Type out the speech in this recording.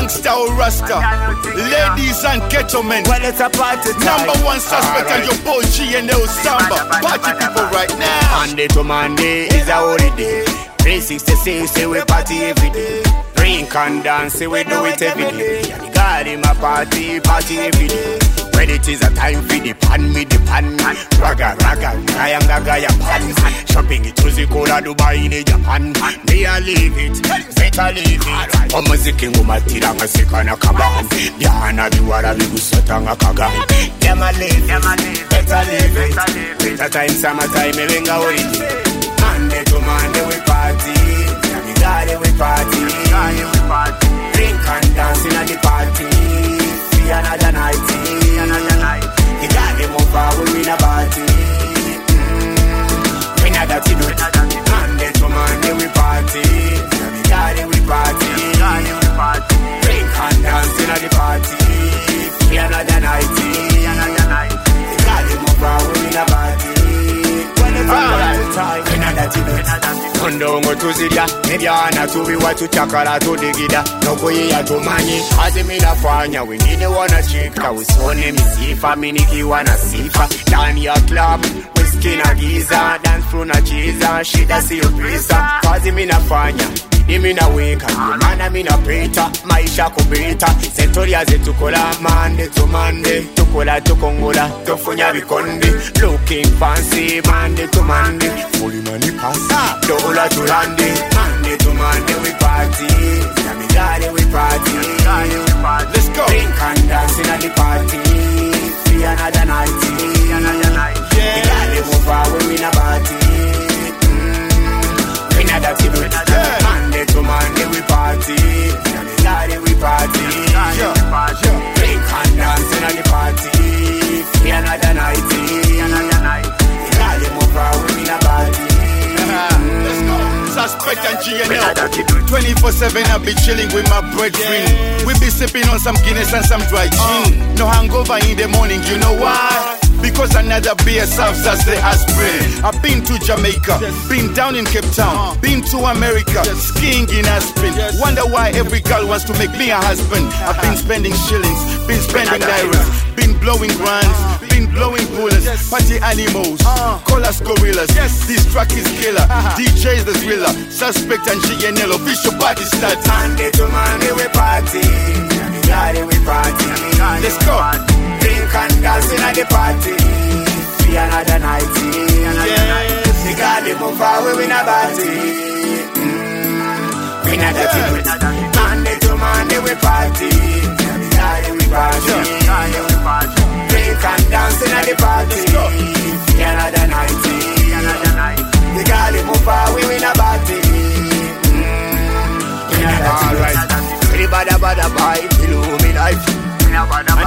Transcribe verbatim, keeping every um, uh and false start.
gangster or rasta, ladies and gentlemen. Well, it's a party time. Number one suspect right. And your boy G and L Samba. Party people right now. Monday to Monday is a holiday. three sixty-six, say we party every day. Drink and dance, say we do it every day. God in my party, party every day. When it is a time for the pan, me the pan. Raga, raga, gaya, gaya, pan. Shopping it to the Korea, Dubai, in Japan. Me a leave it, better leave it. O muziki ngumatira ngasika na kaban. Yana biwara bigusota ngakagan. Yama leave it, better leave it. Better time, summer time, me wenga holiday. Monday to Monday we party. Friday we party. Drink and dance in the party. See another night. The guy move out, we win a party. Mm. We not that you do. Monday to Monday we party. Friday we party. Drink and dance in the party. See another night. The guy move out, we win a party. Alright, we not that you do. Kondongo tuzidya nebyana tubiwa tuchakala tudigida nokuyiya tumanyi kazi minafanya wengine wanacheka usone misifa minikiwa na sifa ndani ya club whisky na giza dance floor na chiza shida siyo pesa kazi minafanya Imi na weka, mana mina peta, maisha kubita. Sentoria zetukola, Monday to Monday. Tukola, tukongola, tofunya bikondi. Looking fancy, Monday to Monday. Fully money pass, dola to landi. Monday to Monday we party. Yamigare we party. Let's go. Drink and dance in the party. See another night. Yeah. The guy move out, we win a party. We not that you do it. Yeah. Monday to Monday we party. Friday we party. Yeah. Yeah. Drink and dance in the party. See another night. The guy move out, we win a party. Let's go. Suspect and G N L twenty-four seven I be chilling with my brethren. Yeah. We be sipping on some Guinness and some dry gin. uh. No hangover in the morning, you know why? Because another beer serves as the aspirin. I've been to Jamaica, yes. Been down in Cape Town, uh. Been to America, yes. Skiing in Aspen, yes. Wonder why every girl wants to make me a husband. uh-huh. I've been spending shillings, been spending direct, been blowing grands, uh. been blowing bullets, yes. Party animals, uh. call us gorillas, yes. This track is killer, uh-huh. D J is the thriller. Suspect and G N L official party start. Monday to Monday we party, Friday we party. Let's go. Drink and dance in the party. See another night. Yes. The guy move out, we win a party. We not that you do it. Monday to Monday we party. Friday we party. Drink and dance in the party. See another night. The guy move out, we win a party. We not that you do it. Everybody bada boy, below me life.